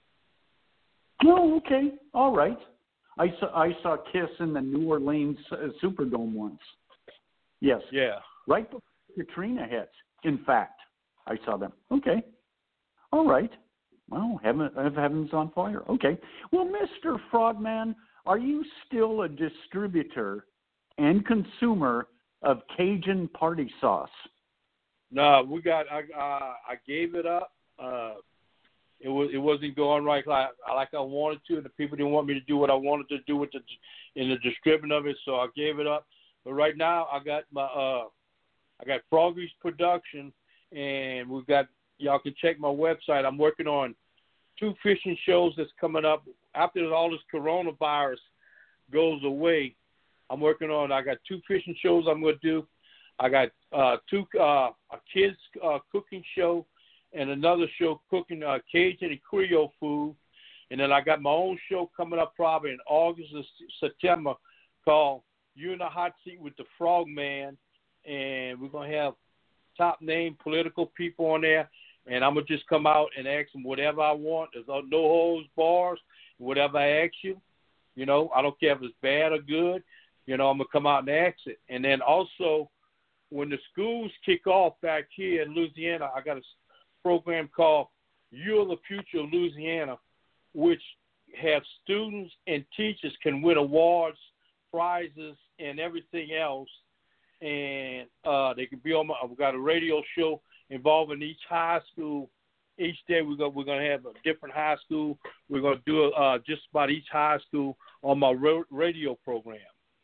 Oh, okay. All right. I saw, I saw Kiss in the New Orleans uh, Superdome once. Yes. Yeah. Right before Katrina hit, in fact. I saw them. Okay. All right. Well, heaven, heaven's on fire. Okay. Well, Mister Frogman, are you still a distributor and consumer of Cajun party sauce? No, we got. I uh, I gave it up. Uh, it was it wasn't going right like like I wanted to, and the people didn't want me to do what I wanted to do with the in the distributing of it, so I gave it up. But right now, I got my uh, I got Froggy's Production, and we've got. Y'all can check my website. I'm working on two fishing shows that's coming up after all this coronavirus goes away. I'm working on. I got two fishing shows I'm going to do. I got uh, two uh, a kids uh, cooking show and another show cooking uh, Cajun and Creole food. And then I got my own show coming up probably in August or September called "You in the Hot Seat with the Frogman," and we're gonna have top name political people on there. And I'm going to just come out and ask them whatever I want. There's no holds bars. Whatever I ask you, you know, I don't care if it's bad or good. You know, I'm going to come out and ask it. And then also, when the schools kick off back here in Louisiana, I got a program called You're the Future of Louisiana, which have students and teachers can win awards, prizes, and everything else. And uh, they can be on my – I've got a radio show involving each high school. Each day we're going we're going to have a different high school. We're going to do uh, just about each high school on my ro- radio program.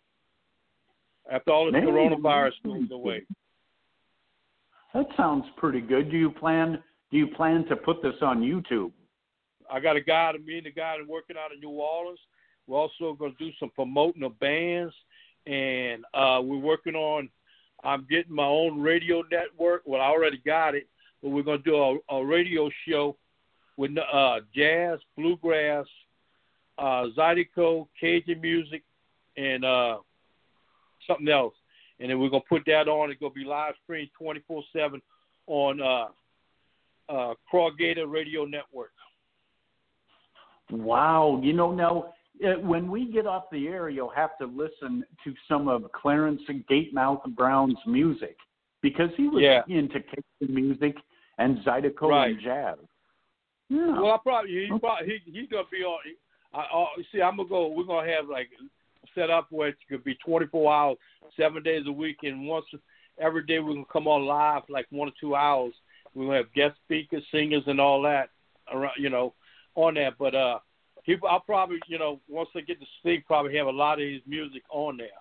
After all this Man, coronavirus goes away. That sounds pretty good. Do you plan do you plan to put this on YouTube? I got a guy, me and the guy that's working out of New Orleans. We're also going to do some promoting of bands, and uh, we're working on. I'm getting my own radio network. Well, I already got it, but we're going to do a, a radio show with uh, jazz, bluegrass, uh, Zydeco, Cajun music, and uh, something else. And then we're going to put that on. It's going to be live streamed twenty-four seven on uh, uh, Crawgator Radio Network. Wow. You know, now, uh, when we get off the air, you'll have to listen to some of Clarence Gatemouth Brown's music because he was yeah. into Cajun music and Zydeco right. and jazz. Yeah. Well, I probably he probably he, he's gonna be on. I, I see. I'm gonna go. We're gonna have like set up where it could be twenty-four hours, seven days a week, and once every day we're gonna come on live like one or two hours. We're gonna have guest speakers, singers, and all that around, you know, on that. But uh, people, I'll probably, you know, once they get to sleep, probably have a lot of his music on there.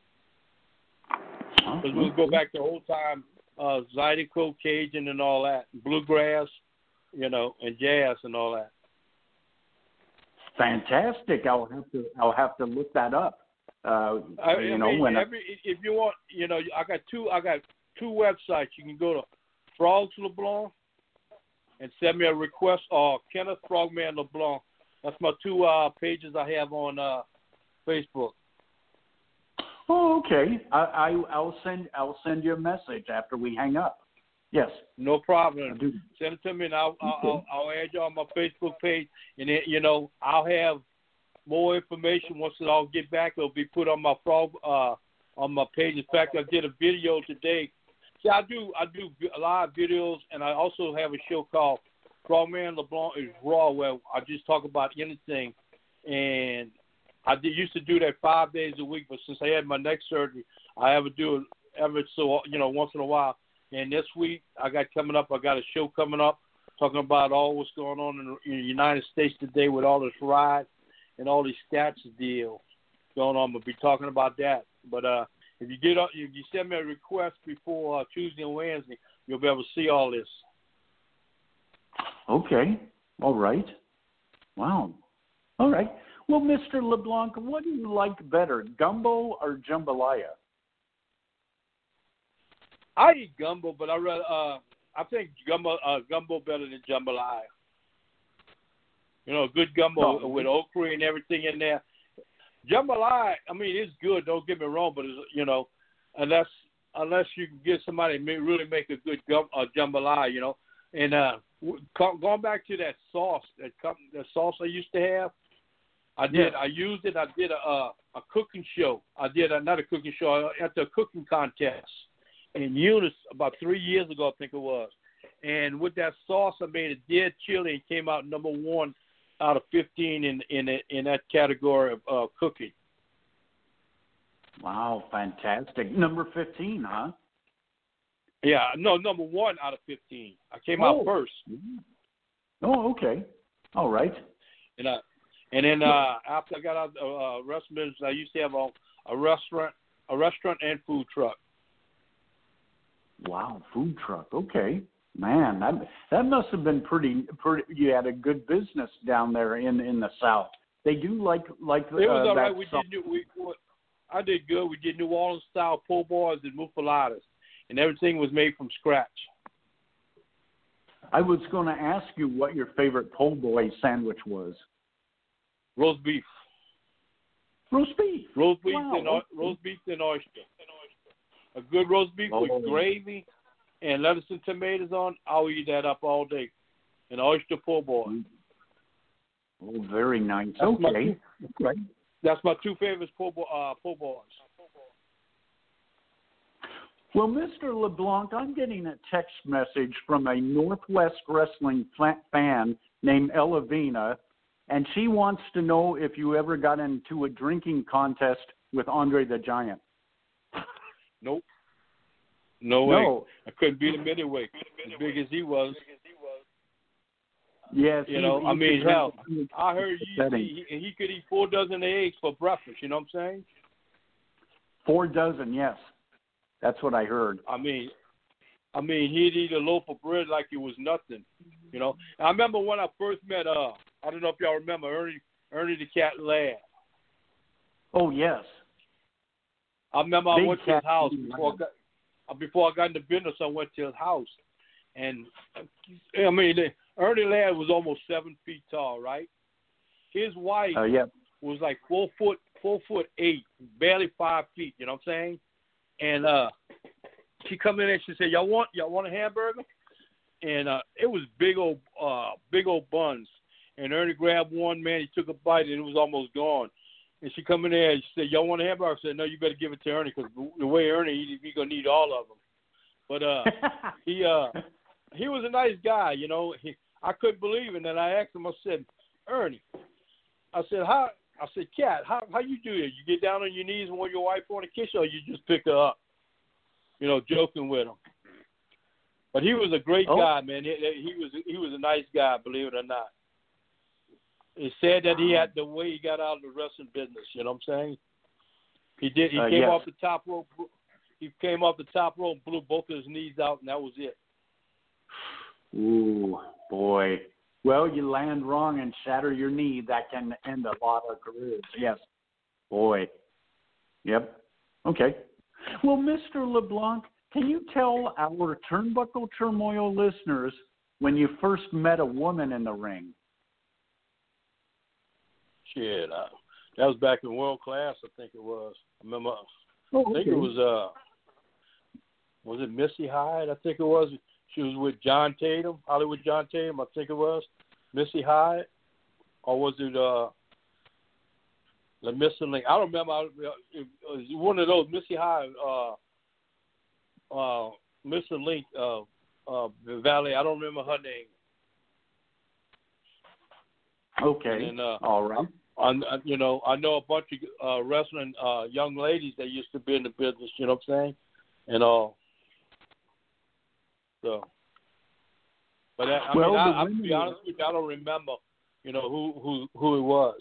Because we'll go back to old time uh, Zydeco, Cajun, and all that, bluegrass. You know, and jazz and all that. Fantastic! I'll have to I'll have to look that up. Uh, I, you I know, mean, when every I... if you want, you know, I got two I got two websites. You can go to Frogs LeBlanc and send me a request, or Kenneth Frogman LeBlanc. That's my two uh, pages I have on uh, Facebook. Oh, okay. I, I I'll send I'll send you a message after we hang up. Yes. No problem. Send it to me, and I'll, I'll, I'll, I'll add you on my Facebook page. And, then, you know, I'll have more information once it all get back. It'll be put on my frog, uh, on my page. In fact, I did a video today. See, I do I do a lot of videos, and I also have a show called Frogman LeBlanc is Raw, where I just talk about anything. And I did, used to do that five days a week, but since I had my neck surgery, I ever do it ever so, you know, once in a while. And this week, I got coming up, I got a show coming up talking about all what's going on in the, in the United States today with all this riots and all these stats deals going on. We'll be talking about that. But uh, if you get up, if you send me a request before uh, Tuesday and Wednesday, you'll be able to see all this. Okay. All right. Wow. All right. Well, Mister LeBlanc, what do you like better, gumbo or jambalaya? I eat gumbo, but I rather, uh, I think gumbo uh, gumbo better than jambalaya. You know, good gumbo oh. with okra and everything in there. Jambalaya, I mean, it's good. Don't get me wrong, but it's, you know, unless unless you can get somebody to really make a good gum, uh, jambalaya, you know. And uh, going back to that sauce, that the sauce I used to have, I did. Yeah. I used it. I did a a, a cooking show. I did a, not a cooking show. At the cooking contest in Eunice about three years ago, I think it was. And with that sauce, I made a dead chili and came out number one out of fifteen in in in that category of uh, cooking. Wow, fantastic! Number fifteen, huh? Yeah, no, number one out of fifteen. I came oh. out first. Oh, okay, all right. And I, and then uh, after I got out of uh, restaurant business, I used to have a, a restaurant, a restaurant and food truck. Wow, food truck. Okay, man, that that must have been pretty. pretty you had a good business down there in, in the South. They do like like it was uh, all right. that We sauce. did. We, I did good. We did New Orleans style po' boys and muffaladas, and everything was made from scratch. I was going to ask you what your favorite po' boy sandwich was. Roast beef. Roast beef. Roast beef wow. and roast beef and oyster. A good roast beef oh. with gravy and lettuce and tomatoes on. I'll eat that up all day. An oyster po' boy. Oh, very nice. That's okay. My two, right. That's my two favorites po' uh, po' boys. Well, Mister LeBlanc, I'm getting a text message from a Northwest Wrestling fan named Elavina, and she wants to know if you ever got into a drinking contest with Andre the Giant. Nope. No way. No. I couldn't beat him anyway. As big as he was. Yes. You he, know, he I mean, hell, drink. I heard he, he he could eat four dozen eggs for breakfast. You know what I'm saying? Four dozen, yes. That's what I heard. I mean, I mean, he'd eat a loaf of bread like it was nothing. You know. And I remember when I first met. Uh, I don't know if y'all remember Ernie Ernie the Cat Ladd. Oh yes. I remember Big I went to his house before I, got, before I got into business. I went to his house, and I mean, Ernie Ladd was almost seven feet tall, right? His wife uh, yeah. was like four foot, four foot eight, barely five feet. You know what I'm saying? And uh, she come in and she said, "Y'all want, y'all want a hamburger?" And uh, it was big old, uh, big old buns, and Ernie grabbed one, man. He took a bite, and it was almost gone. And she come in there and she said, "Y'all want a hamburger?" I said, "No, you better give it to Ernie because the way Ernie eats, he's gonna need all of them." But uh, he uh, he was a nice guy, you know. He, I couldn't believe it, and then I asked him. I said, "Ernie," I said, "How?" I said, "Cat, how how you do it? You get down on your knees when your wife want to kiss you, or you just pick her up?" You know, joking with him. But he was a great oh. guy, man. He, he was he was a nice guy, believe it or not. It's sad that he had the way he got out of the wrestling business. You know what I'm saying? He did. He uh, came yes. off the top rope. He came off the top rope, and blew both of his knees out, and that was it. Ooh, boy. Well, you land wrong and shatter your knee. That can end a lot of careers. Yes. Boy. Yep. Okay. Well, Mister LeBlanc, can you tell our Turnbuckle Turmoil listeners when you first met a woman in the ring? Shit, uh, that was back in World Class, I think it was. I remember. Oh, okay. I think it was. Uh, was it Missy Hyde? I think it was. She was with John Tatum, Hollywood John Tatum. I think it was Missy Hyde, or was it uh, the Missing Link? I don't remember. It was one of those Missy Hyde, uh, uh, Missing Link, uh, uh, Valley. I don't remember her name. Okay. And, uh, all right. I, I, you know, I know a bunch of uh, wrestling uh, young ladies that used to be in the business. You know what I'm saying? And uh, so, but I, I well, mean, I, I, to women... be honest with you, I don't remember, you know, who who who it was.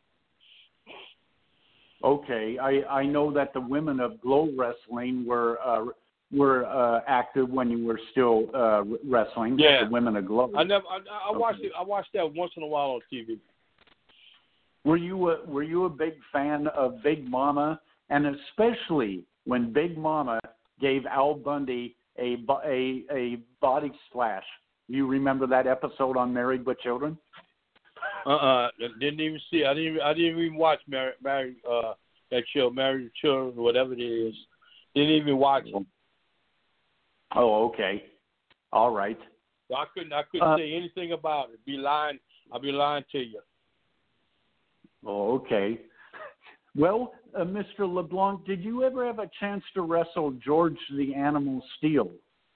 Okay, I I know that the women of Glow Wrestling were uh, were uh, active when you were still uh, wrestling. Yeah, the women of Glow. I never. I, I watched okay. it. I watched that once in a while on T V. Were you a, were you a big fan of Big Mama, and especially when Big Mama gave Al Bundy a a a body slash? You remember that episode on Married with Children? Uh uh-uh, uh, didn't even see. I didn't. I didn't even watch Married. Married uh, that show, Married with Children, or whatever it is. Didn't even watch it. Oh, okay, all right. So I couldn't. I couldn't uh, say anything about it. Be lying. I'll be lying to you. Oh, okay. Well, uh, Mister LeBlanc, did you ever have a chance to wrestle George the Animal Steele?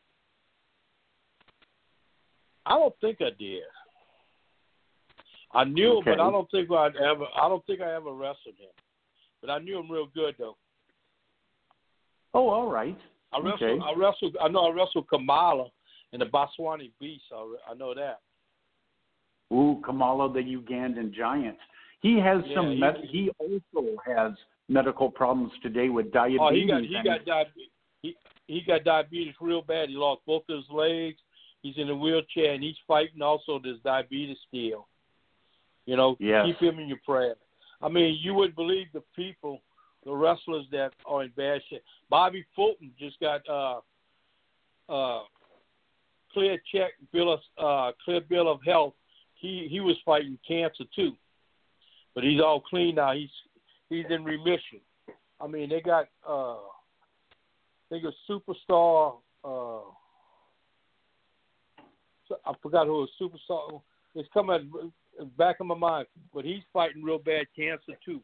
I don't think I did. I knew okay. him, but I don't think I'd ever. I don't think I ever wrestled him. But I knew him real good, though. Oh, all right. I wrestled. Okay. I wrestled. I know I wrestled Kamala in the Botswana Beast. I, I know that. Ooh, Kamala the Ugandan giant. He has yeah, some. He, med- he also has medical problems today with diabetes. Oh, he got he got diabetes. He he got diabetes real bad. He lost both his legs. He's in a wheelchair, and he's fighting also this diabetes still. You know, yes. keep him in your prayer. I mean, you wouldn't believe the people, the wrestlers that are in bad shape. Bobby Fulton just got uh, uh, clear check bill of uh, clear bill of health. He he was fighting cancer too, but he's all clean now. He's he's in remission. I mean, they got uh, I think a superstar. Uh, I forgot who was superstar. It's coming back in my mind, but he's fighting real bad cancer too.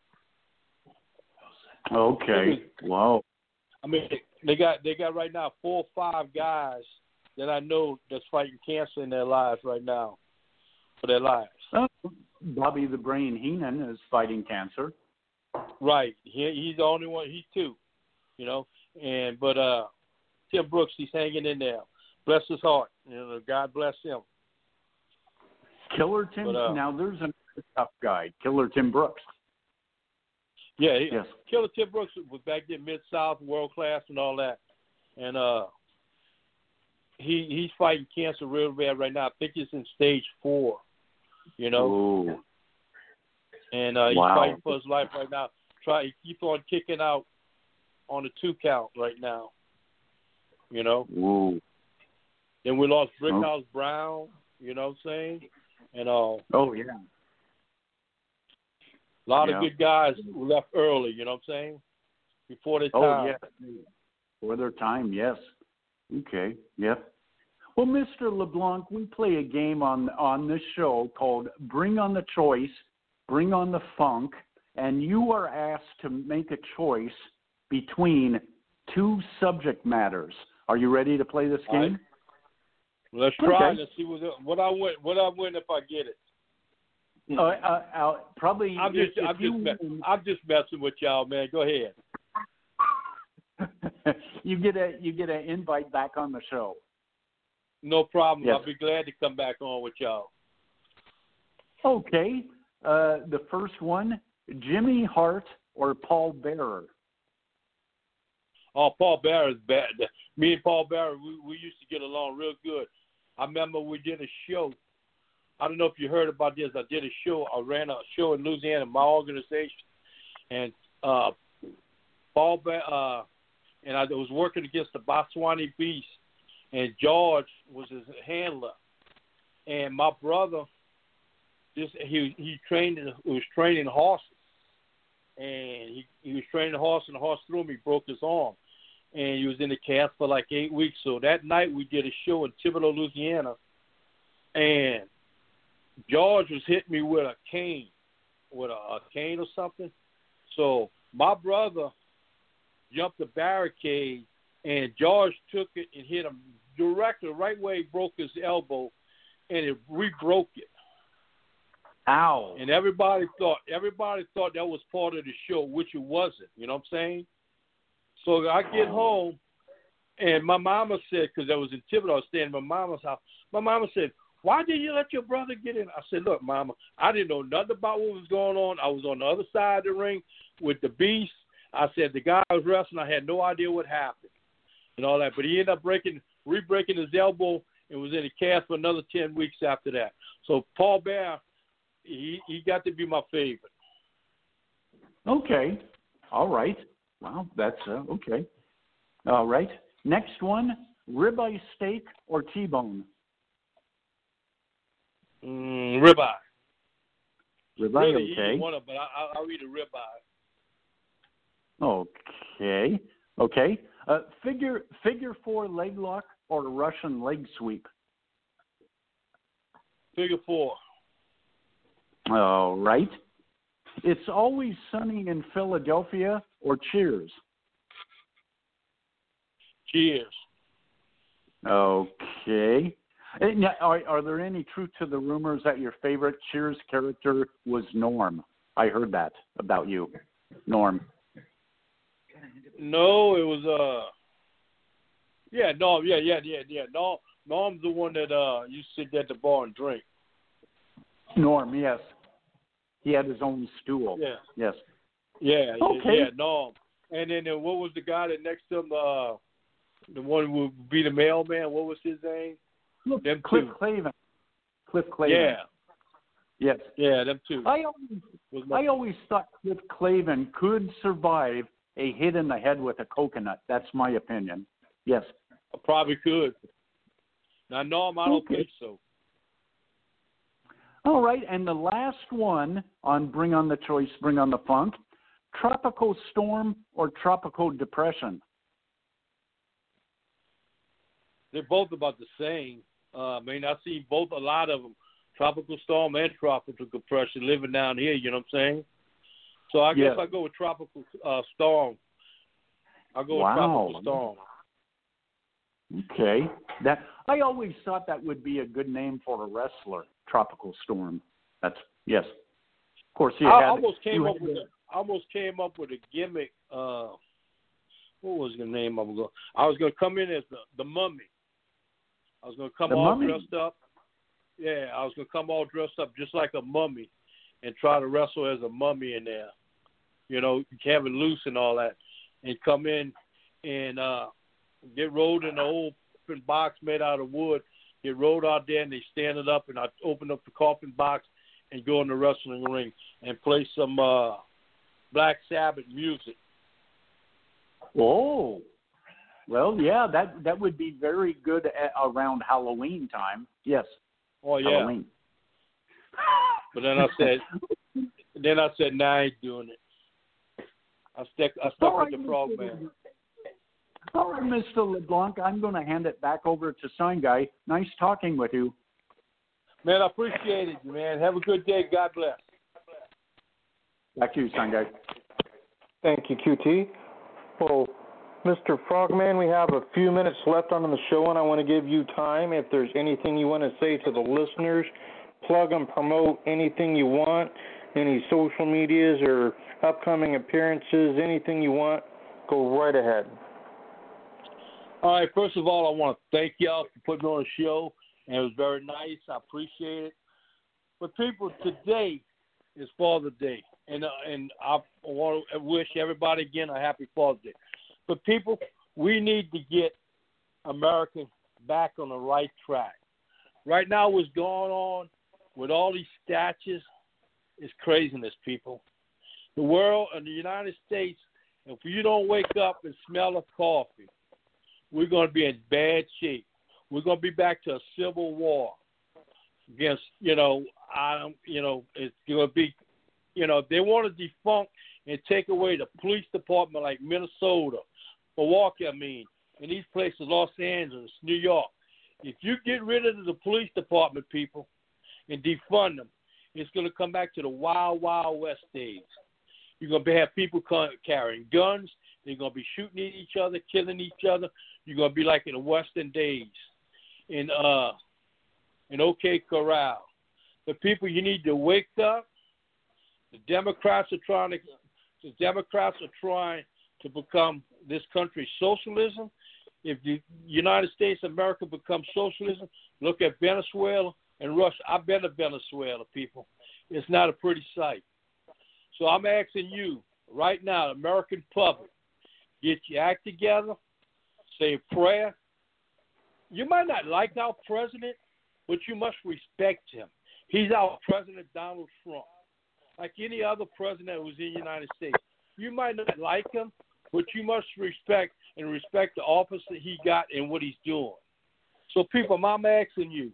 Okay. Wow. I mean, they got they got right now four or five guys that I know that's fighting cancer in their lives right now, for their lives. Uh, Bobby the Brain Heenan is fighting cancer. Right. He, he's the only one. He too. You know. And but uh, Tim Brooks, he's hanging in there. Bless his heart. You know, God bless him. Killer Tim. But, uh, now there's another tough guy, Killer Tim Brooks. Yeah, he, yes. Killer Tim Brooks was back there, Mid South, World Class, and all that. And uh, he he's fighting cancer real bad right now. I think he's in stage four. You know. Ooh. And uh, he's wow. fighting for his life right now. Try he keeps on kicking out on the two count right now. You know. Ooh. Then we lost Brickhouse oh. Brown. You know what I'm saying? And uh, oh yeah. A lot yeah. of good guys who left early, you know what I'm saying? Before their time. Oh, yeah. Before their time, yes. Okay, yep. Well, Mister LeBlanc, we play a game on on this show called Bring on the Choice, Bring on the Funk, and you are asked to make a choice between two subject matters. Are you ready to play this game? Right. Let's try okay. and see what, what I win. What I win if I get it. Uh, uh, uh, probably. I'm just, if, I'm, if just you, me- I'm just messing with y'all, man. Go ahead. you get a you get an invite back on the show. No problem. Yes. I'll be glad to come back on with y'all. Okay. Uh, the first one, Jimmy Hart or Paul Bearer? Oh, Paul Bearer is bad. Me and Paul Bearer, we, we used to get along real good. I remember we did a show. I don't know if you heard about this. I did a show. I ran a show in Louisiana, my organization. And uh, Paul Bearer, uh, and I was working against the Botswana Beast. And George was his handler, and my brother, just he he trained was training horses, and he he was training the horse, and the horse threw him. He broke his arm, and he was in the cast for like eight weeks. So that night we did a show in Thibodaux, Louisiana, and George was hitting me with a cane, with a, a cane or something. So my brother jumped the barricade, and George took it and hit him directly right where he broke his elbow, and it re-broke it. Ow! And everybody thought everybody thought that was part of the show, which it wasn't. You know what I'm saying? So I get home, and my mama said, because I was in Thibodaux, I was staying in my mama's house. My mama said, "Why did you let your brother get in?" I said, "Look, Mama, I didn't know nothing about what was going on. I was on the other side of the ring with the Beast." I said, "The guy was wrestling. I had no idea what happened and all that." But he ended up breaking, re-breaking his elbow and was in a cast for another ten weeks after that. So Paul Bear, he, he got to be my favorite. Okay. All right. Wow, that's uh, okay. All right. Next one, ribeye steak or T-bone? Mm, ribeye. Ribeye, Really, okay. either one of them, but I, I, I'll eat a ribeye. Okay. Okay. Uh, figure figure four leg lock or Russian leg sweep? Figure four. All right. It's Always Sunny in Philadelphia or Cheers? Cheers. Okay. And now, Are, are there any truth to the rumors that your favorite Cheers character was Norm? I heard that about you, Norm. No, it was uh, yeah, Norm, yeah, yeah, yeah, yeah. Norm, Norm's the one that uh, used to sit at the bar and drink. Norm, yes. He had his own stool. Yeah. Yes. Yeah, Okay. yeah, yeah, Norm. And then uh, what was the guy that next to him? Uh, the one who would be the mailman. What was his name? Cliff, Them Cliff two. Clavin. Cliff Clavin. Yeah. Yes. Yeah, them two. I always, Was my- I always thought Cliff Clavin could survive a hit in the head with a coconut. That's my opinion. Yes. I probably could. Now, Norm, I don't Okay. think so. All right, and the last one on Bring on the Choice, Bring on the Funk, Tropical Storm or Tropical Depression? They're both about the same. Uh, I mean, I see both, a lot of them, Tropical Storm and Tropical Depression living down here, you know what I'm saying? So I guess Yeah. I go with Tropical uh, Storm. I go Wow. with Tropical Storm. Okay. That I always thought that would be a good name for a wrestler, Tropical Storm. That's yes. Of course, you I had, almost came you up had with the- a, I almost came up with a gimmick. Uh, what was the name I was going? I was going to come in as the, the Mummy. I was going to come The all Mummy? dressed up. Yeah, I was going to come all dressed up just like a mummy and try to wrestle as a mummy in there. You know, have it loose and all that, and come in and uh, get rolled in an old coffin box made out of wood. Get rolled out there, and they stand it up, and I open up the coffin box and go in the wrestling ring and play some uh, Black Sabbath music. Oh, well, yeah, that that would be very good at, around Halloween time. Yes. Oh yeah. Halloween. But then I said, then I said, nah, I ain't doing it. I stuck, I stuck All with the right, Frogman. All right, Mister LeBlanc, I'm going to hand it back over to Sign Guy. Nice talking with you. Man, I appreciate it, man. Have a good day. God bless. Back to you, Sign Guy. Thank you, Q T. Well, Mister Frogman, we have a few minutes left on the show, and I want to give you time. If there's anything you want to say to the listeners, plug and promote anything you want, any social medias or upcoming appearances, anything you want, go right ahead. All right, first of all, I want to thank y'all for putting me on the show, and it was very nice. I appreciate it. But people, today is Father's Day, and uh, and I want to wish everybody again a happy Father's Day. But people, we need to get America back on the right track. Right now, what's going on with all these statues is craziness, people. The world and the United States, if you don't wake up and smell of coffee, we're going to be in bad shape. We're going to be back to a civil war against, you know, I, you know, it's going to be, you know, they want to defunct and take away the police department like Minnesota, Milwaukee, I mean, and these places, Los Angeles, New York. If you get rid of the police department, people, and defund them, it's going to come back to the wild, wild west days. You're going to have people carrying guns. They're going to be shooting at each other, killing each other. You're going to be like in the Western days in uh in OK Corral. The people, you need to wake up. The Democrats are trying to the Democrats are trying to become this country's socialism. If the United States of America becomes socialism, look at Venezuela and Russia. I've been to Venezuela, people. It's not a pretty sight. So I'm asking you right now, the American public, get your act together, say a prayer. You might not like our president, but you must respect him. He's our president, Donald Trump. Like any other president that was in the United States. You might not like him, but you must respect and respect the office that he got and what he's doing. So, people, I'm asking you,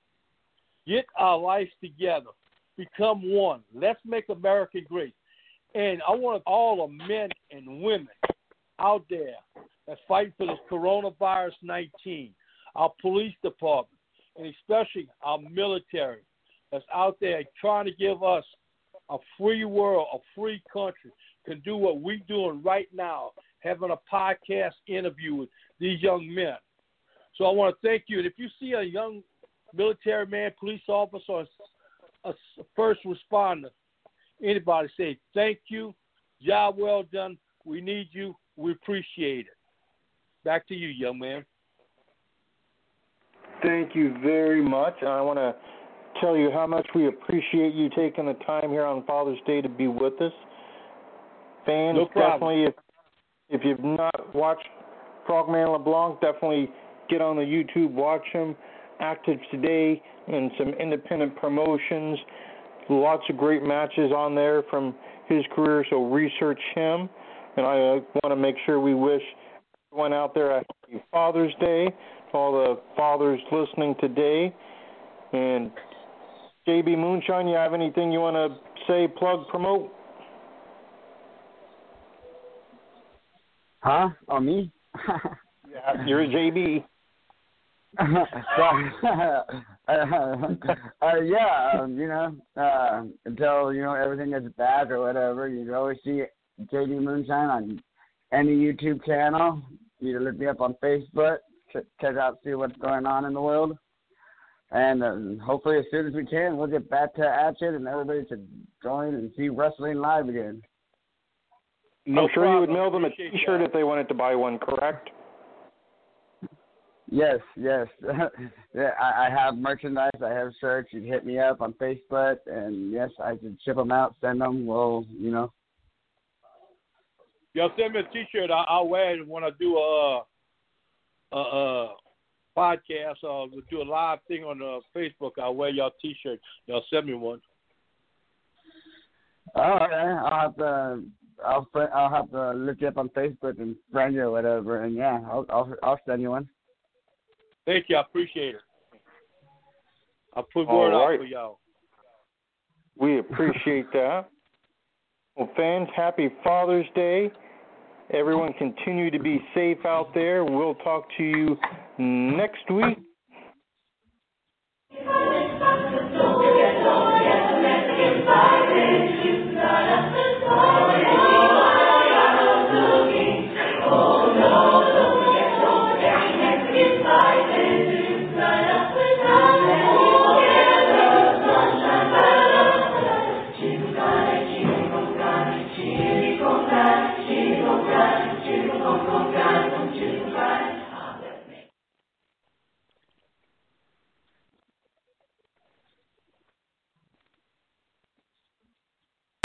get our lives together. Become one. Let's make America great. And I want all the men and women out there that's fighting for this coronavirus nineteen, our police department, and especially our military that's out there trying to give us a free world, a free country, can do what we're doing right now, having a podcast interview with these young men. So I want to thank you. And if you see a young military man, police officer, or a first responder, anybody, say thank you, job well done, we need you, we appreciate it. Back to you, young man. Thank you very much. I want to tell you how much we appreciate you taking the time here on Father's Day to be with us. Fans, no definitely, if, if you've not watched Frogman LeBlanc, definitely get on the YouTube, watch him. Active today and some independent promotions. Lots of great matches on there from his career, so research him. And I uh, want to make sure we wish everyone out there a happy Father's Day, to all the fathers listening today. And J B Moonshine, you have anything you want to say, plug, promote? Huh? Oh, me? Yeah, you're a J B. so, uh, uh, yeah, um, you know, uh, until, you know, everything is back or whatever, you can always see J B Moonshine on any YouTube channel. You can look me up on Facebook, check out, see what's going on in the world. And uh, hopefully as soon as we can, we'll get back to action and everybody should join and see wrestling live again. No I'm sure problem. You would mail them a T-shirt that. If they wanted to buy one, correct? Yes, yes. yeah, I, I have merchandise. I have shirts. You can hit me up on Facebook, and yes, I can ship them out, send them. Well, you know. Y'all send me a T-shirt. I, I'll wear it when I do a, a, a podcast or do a live thing on uh, Facebook. I'll wear y'all T-shirt. Y'all send me one. All right, I'll have to. I'll I'll have to look you up on Facebook and friend you or whatever, and yeah, I'll I'll, I'll send you one. Thank you. I appreciate it. I'll put All word right. out for y'all. We appreciate that. Well, fans, happy Father's Day. Everyone continue to be safe out there. We'll talk to you next week.